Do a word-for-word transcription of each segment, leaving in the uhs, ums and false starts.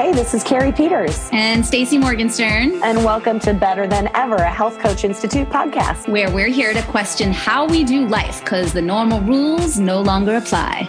Hey, this is Carrie Peters. And Stacey Morgenstern. And welcome to Better Than Ever, a Health Coach Institute podcast. Where we're here to question how we do life because the normal rules no longer apply.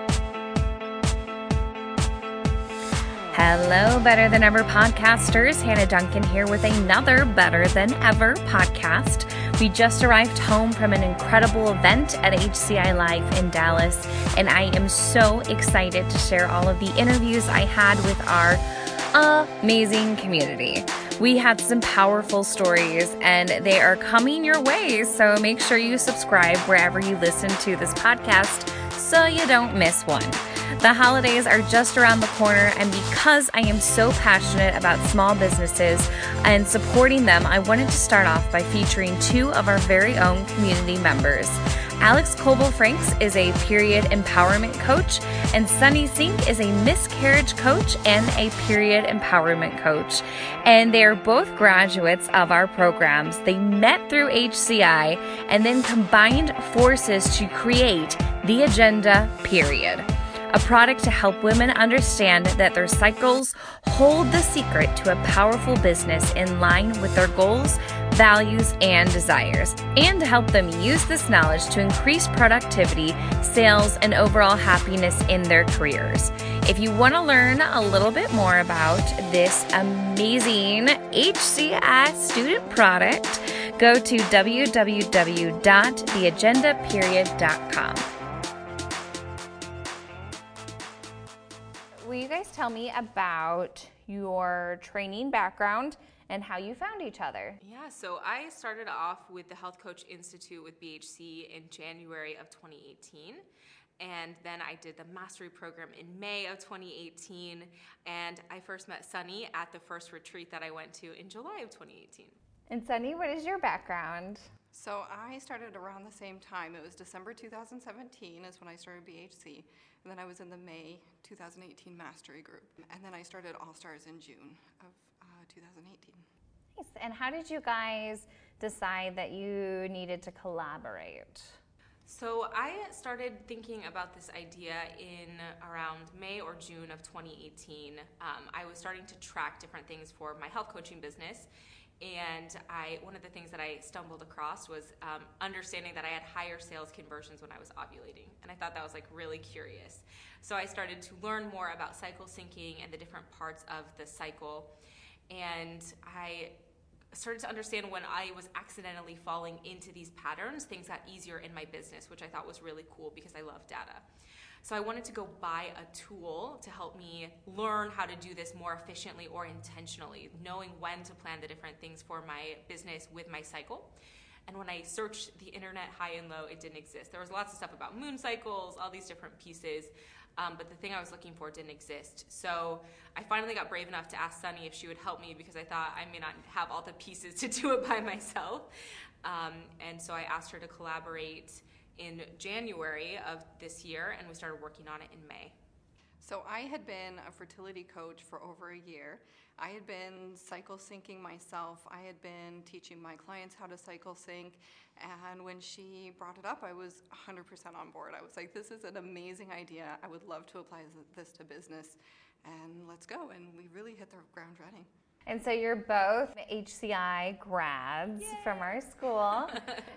Hello, Better Than Ever podcasters. Hannah Duncan here with another Better Than Ever podcast. We just arrived home from an incredible event at H C I Live in Dallas, and I am so excited to share all of the interviews I had with our amazing community. We had some powerful stories, and they are coming your way, so make sure you subscribe wherever you listen to this podcast so you don't miss one. The holidays are just around the corner, and because I am so passionate about small businesses and supporting them, I wanted to start off by featuring two of our very own community members. Alex Coble-Franks is a period empowerment coach, and Sunny Sink is a miscarriage coach and a period empowerment coach. And they are both graduates of our programs. They met through H C I and then combined forces to create The Agenda Period, a product to help women understand that their cycles hold the secret to a powerful business in line with their goals, values, and desires, and to help them use this knowledge to increase productivity, sales, and overall happiness in their careers. If you want to learn a little bit more about this amazing H C I student product, go to w w w dot the agenda period dot com. Will you guys tell me about your training background and how you found each other? Yeah, so I started off with the Health Coach Institute with B H C in January of twenty eighteen. And then I did the mastery program in May of twenty eighteen. And I first met Sunny at the first retreat that I went to in July of twenty eighteen. And Sunny, what is your background? So I started around the same time. It was December two thousand seventeen is when I started B H C. And then I was in the May two thousand eighteen mastery group. And then I started All Stars in June of uh, two thousand eighteen. Nice. And how did you guys decide that you needed to collaborate? So I started thinking about this idea in around May or June of twenty eighteen. Um, I was starting to track different things for my health coaching business. And I, one of the things that I stumbled across was um, understanding that I had higher sales conversions when I was ovulating. And I thought that was like really curious. So I started to learn more about cycle syncing and the different parts of the cycle. And I started to understand when I was accidentally falling into these patterns, things got easier in my business, which I thought was really cool because I love data. So I wanted to go buy a tool to help me learn how to do this more efficiently or intentionally, knowing when to plan the different things for my business with my cycle. And when I searched the internet high and low, it didn't exist. There was lots of stuff about moon cycles, all these different pieces, um, but the thing I was looking for didn't exist. So I finally got brave enough to ask Sunny if she would help me because I thought I may not have all the pieces to do it by myself. Um, and so I asked her to collaborate in January of this year, and we started working on it in May. So I had been a fertility coach for over a year. I had been cycle syncing myself. I had been teaching my clients how to cycle sync. And when she brought it up, I was one hundred percent on board. I was like, this is an amazing idea. I would love to apply this to business. And let's go. And we really hit the ground running. And so you're both H C I grads Yay. From our school.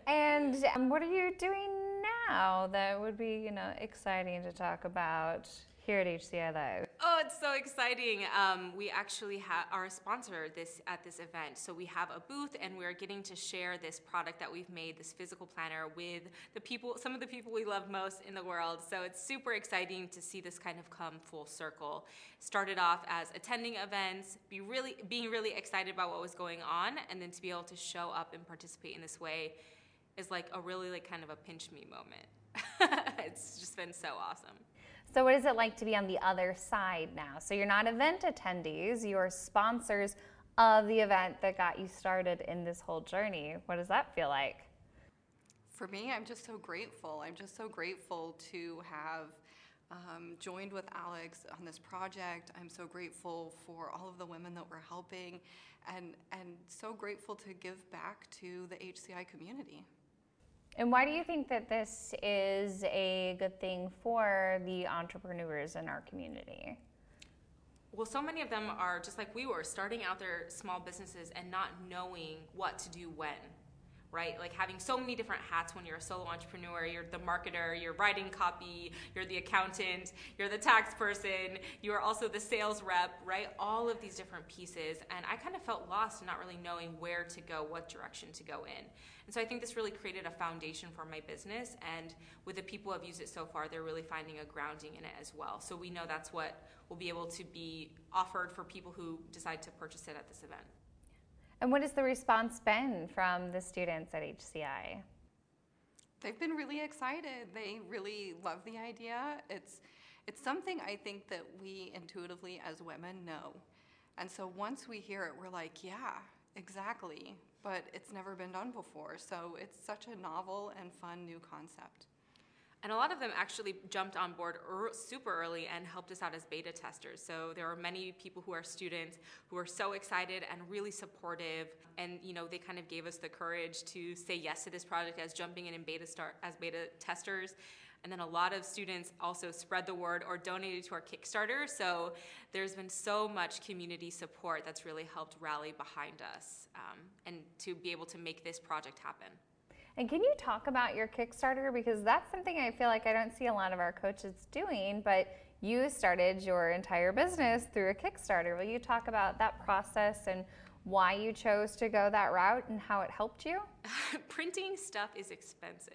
And um, what are you doing now that would be, you know, exciting to talk about here at H C I Live? Oh, it's so exciting. Um, we actually ha- are a sponsor this at this event. So we have a booth, and we're getting to share this product that we've made, this physical planner, with the people, some of the people we love most in the world. So it's super exciting to see this kind of come full circle. Started off as attending events, be really, being really excited about what was going on, and then to be able to show up and participate in this way is like a really like kind of a pinch me moment. It's just been so awesome. So what is it like to be on the other side now? So you're not event attendees, you're sponsors of the event that got you started in this whole journey. What does that feel like? For me, I'm just so grateful. I'm just so grateful to have um, joined with Alex on this project. I'm so grateful for all of the women that we're helping, and, and so grateful to give back to the H C I community. And why do you think that this is a good thing for the entrepreneurs in our community? Well, so many of them are just like we were, starting out their small businesses and not knowing what to do when, right? Like having so many different hats when you're a solo entrepreneur. You're the marketer, you're writing copy, you're the accountant, you're the tax person, you are also the sales rep, right? All of these different pieces. And I kind of felt lost and not really knowing where to go, what direction to go in. And so I think this really created a foundation for my business. And with the people who have used it so far, they're really finding a grounding in it as well. So we know that's what will be able to be offered for people who decide to purchase it at this event. And what has the response been from the students at H C I? They've been really excited. They really love the idea. It's, it's something I think that we intuitively as women know. And so once we hear it, we're like, yeah, exactly. But it's never been done before. So it's such a novel and fun new concept. And a lot of them actually jumped on board er- super early and helped us out as beta testers. So there are many people who are students who are so excited and really supportive. And you know, they kind of gave us the courage to say yes to this project as jumping in and beta start as beta testers. And then a lot of students also spread the word or donated to our Kickstarter. So there's been so much community support that's really helped rally behind us um, and to be able to make this project happen. And can you talk about your Kickstarter? Because that's something I feel like I don't see a lot of our coaches doing, but you started your entire business through a Kickstarter. Will you talk about that process and why you chose to go that route and how it helped you? Printing stuff is expensive.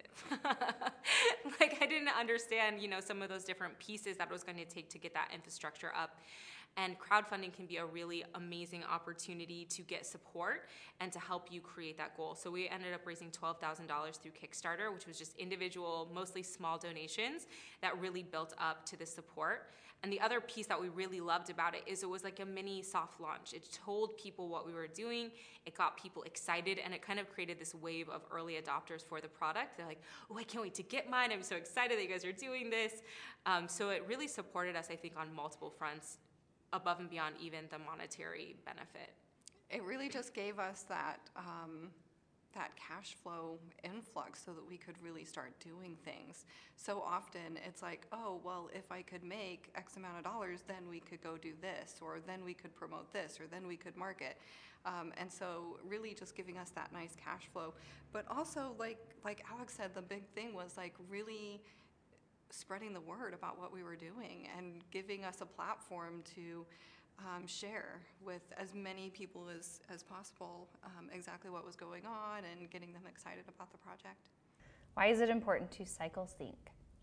Like I didn't understand, you know, some of those different pieces that it was going to take to get that infrastructure up. And crowdfunding can be a really amazing opportunity to get support and to help you create that goal. So we ended up raising twelve thousand dollars through Kickstarter, which was just individual, mostly small donations that really built up to the support. And the other piece that we really loved about it is it was like a mini soft launch. It told people what we were doing. It got people excited, and it kind of created this wave of early adopters for the product. They're like, oh, I can't wait to get mine. I'm so excited that you guys are doing this. Um, so it really supported us, I think, on multiple fronts, above and beyond even the monetary benefit. It really just gave us that um, that cash flow influx so that we could really start doing things. So often it's like, oh, well, if I could make X amount of dollars, then we could go do this, or then we could promote this, or then we could market. Um, and so really just giving us that nice cash flow. But also, like like Alex said, the big thing was like really spreading the word about what we were doing and giving us a platform to um, share with as many people as, as possible um, exactly what was going on and getting them excited about the project. Why is it important to cycle sync?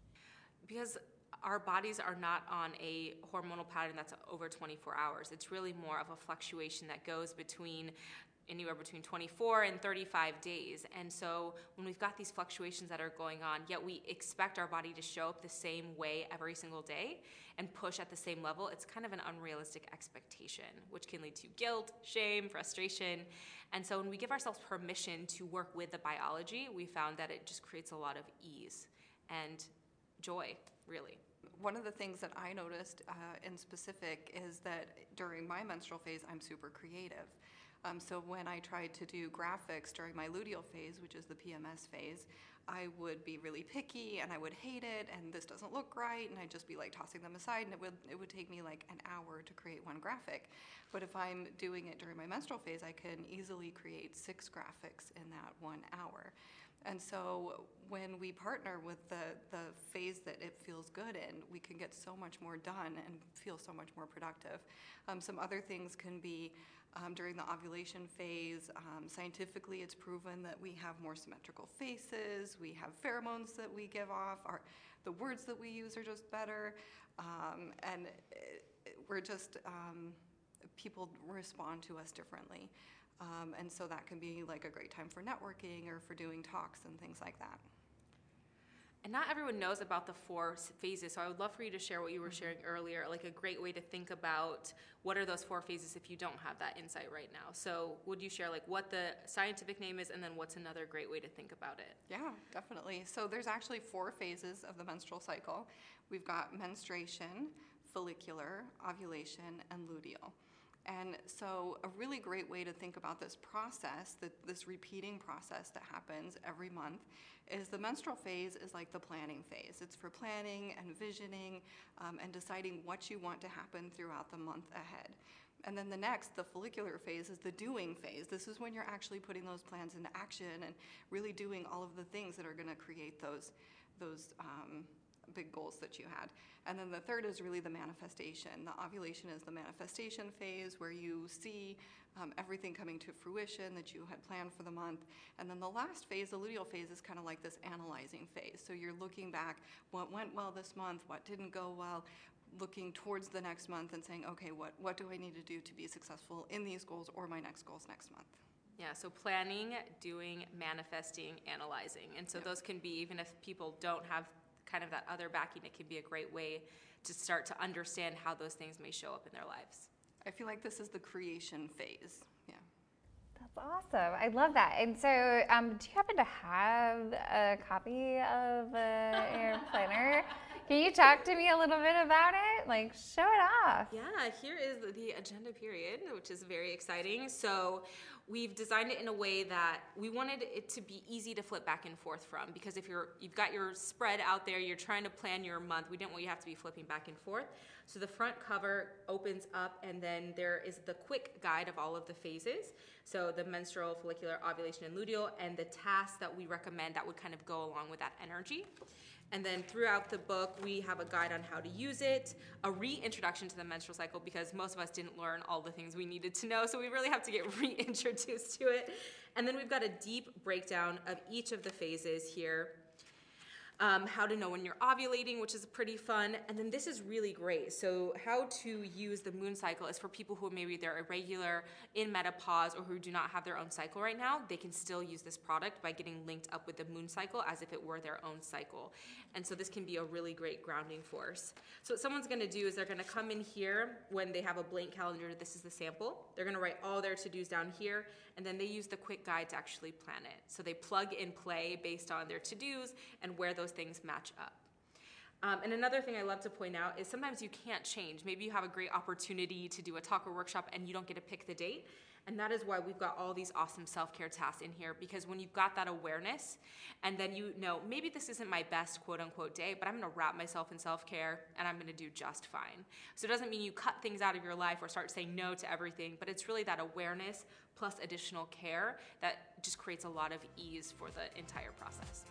Because our bodies are not on a hormonal pattern that's over twenty-four hours. It's really more of a fluctuation that goes between anywhere between twenty-four and thirty-five days. And so when we've got these fluctuations that are going on, yet we expect our body to show up the same way every single day and push at the same level, it's kind of an unrealistic expectation, which can lead to guilt, shame, frustration. And so when we give ourselves permission to work with the biology, we found that it just creates a lot of ease and joy, really. One of the things that I noticed uh, in specific is that during my menstrual phase, I'm super creative. Um, so when I tried to do graphics during my luteal phase, which is the P M S phase, I would be really picky and I would hate it and this doesn't look right, and I'd just be like tossing them aside, and it would it would take me like an hour to create one graphic. But if I'm doing it during my menstrual phase, I can easily create six graphics in that one hour. And so when we partner with the, the phase that it feels good in, we can get so much more done and feel so much more productive. Um, some other things can be um, during the ovulation phase. Um, scientifically, it's proven that we have more symmetrical faces, we have pheromones that we give off, our, the words that we use are just better, um, and it, it, we're just, um, people respond to us differently. Um, and so that can be like a great time for networking or for doing talks and things like that. And not everyone knows about the four phases, so I would love for you to share what you were sharing earlier, like a great way to think about what are those four phases if you don't have that insight right now. So would you share like what the scientific name is, and then what's another great way to think about it? Yeah, definitely. So there's actually four phases of the menstrual cycle. We've got menstruation, follicular, ovulation, and luteal. And so a really great way to think about this process, that this repeating process that happens every month, is the menstrual phase is like the planning phase. It's for planning and visioning um, and deciding what you want to happen throughout the month ahead. And then the next, the follicular phase, is the doing phase. This is when you're actually putting those plans into action and really doing all of the things that are going to create those, those um, big goals that you had. And then the third is really the manifestation. The ovulation is the manifestation phase, where you see um, everything coming to fruition that you had planned for the month. And then the last phase, the luteal phase, is kind of like this analyzing phase. So you're looking back, what went well this month, what didn't go well, looking towards the next month and saying, okay, what, what do I need to do to be successful in these goals or my next goals next month? Yeah, so planning, doing, manifesting, analyzing. And so yep. those can be, even if people don't have kind of that other backing, it can be a great way to start to understand how those things may show up in their lives. I feel like this is the creation phase. Yeah. That's awesome. I love that. And so um, do you happen to have a copy of uh, your planner? Can you talk to me a little bit about it? Like, show it off. Yeah, here is the agenda period, which is very exciting. So we've designed it in a way that we wanted it to be easy to flip back and forth from, because if you're, you've got your spread out there, you're trying to plan your month, we didn't want you to have to be flipping back and forth. So the front cover opens up, and then there is the quick guide of all of the phases. So the menstrual, follicular, ovulation, and luteal, and the tasks that we recommend that would kind of go along with that energy. And then throughout the book, we have a guide on how to use it, a reintroduction to the menstrual cycle, because most of us didn't learn all the things we needed to know, so we really have to get reintroduced to it. And then we've got a deep breakdown of each of the phases here. Um, how to know when you're ovulating, which is pretty fun. And then this is really great. So how to use the moon cycle is for people who maybe they're irregular, in menopause, or who do not have their own cycle right now. They can still use this product by getting linked up with the moon cycle as if it were their own cycle. And so this can be a really great grounding force. So what someone's gonna do is they're gonna come in here when they have a blank calendar. This is the sample. They're gonna write all their to-dos down here, and then they use the quick guide to actually plan it. So they plug and play based on their to-dos and where those things match up. Um, and another thing I love to point out is sometimes you can't change. Maybe you have a great opportunity to do a talk or workshop and you don't get to pick the date. And that is why we've got all these awesome self-care tasks in here, because when you've got that awareness and then you know, maybe this isn't my best quote unquote day, but I'm gonna wrap myself in self-care and I'm gonna do just fine. So it doesn't mean you cut things out of your life or start saying no to everything, but it's really that awareness plus additional care that just creates a lot of ease for the entire process.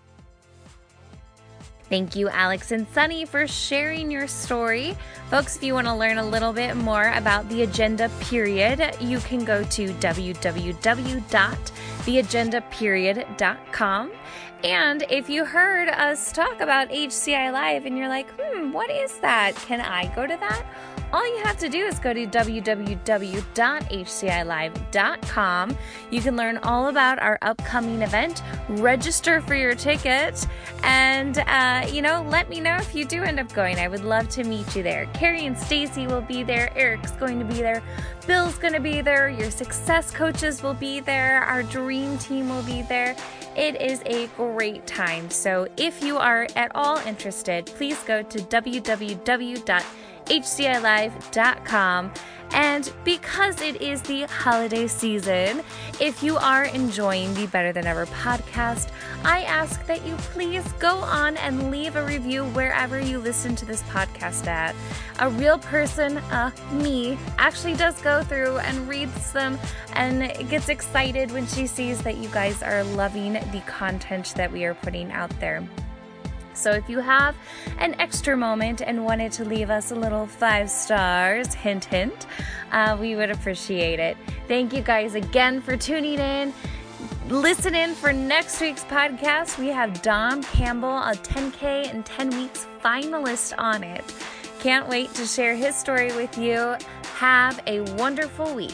Thank you, Alex and Sunny, for sharing your story. Folks, if you want to learn a little bit more about the Agenda Period, you can go to w w w dot the agenda period dot com. And if you heard us talk about H C I Live and you're like, hmm, what is that? Can I go to that? All you have to do is go to w w w dot h c i live dot com. You can learn all about our upcoming event, register for your ticket, and, uh, you know, let me know if you do end up going. I would love to meet you there. Carrie and Stacy will be there. Eric's going to be there. Bill's going to be there. Your success coaches will be there. Our dream team will be there. It is a great time. So if you are at all interested, please go to w w w dot h c i live dot com. And because it is the holiday season, if you are enjoying the Better Than Ever podcast, I ask that you please go on and leave a review wherever you listen to this podcast at. A real person, uh, me, actually does go through and reads them and gets excited when she sees that you guys are loving the content that we are putting out there. So if you have an extra moment and wanted to leave us a little five stars, hint, hint, uh, we would appreciate it. Thank you guys again for tuning in. Listen in for next week's podcast. We have Dom Campbell, a ten K in ten weeks finalist on it. Can't wait to share his story with you. Have a wonderful week.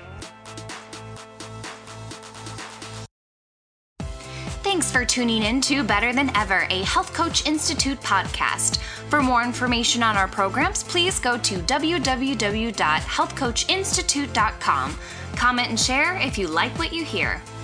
Thanks for tuning in to Better Than Ever, a Health Coach Institute podcast. For more information on our programs, please go to w w w dot health coach institute dot com. Comment and share if you like what you hear.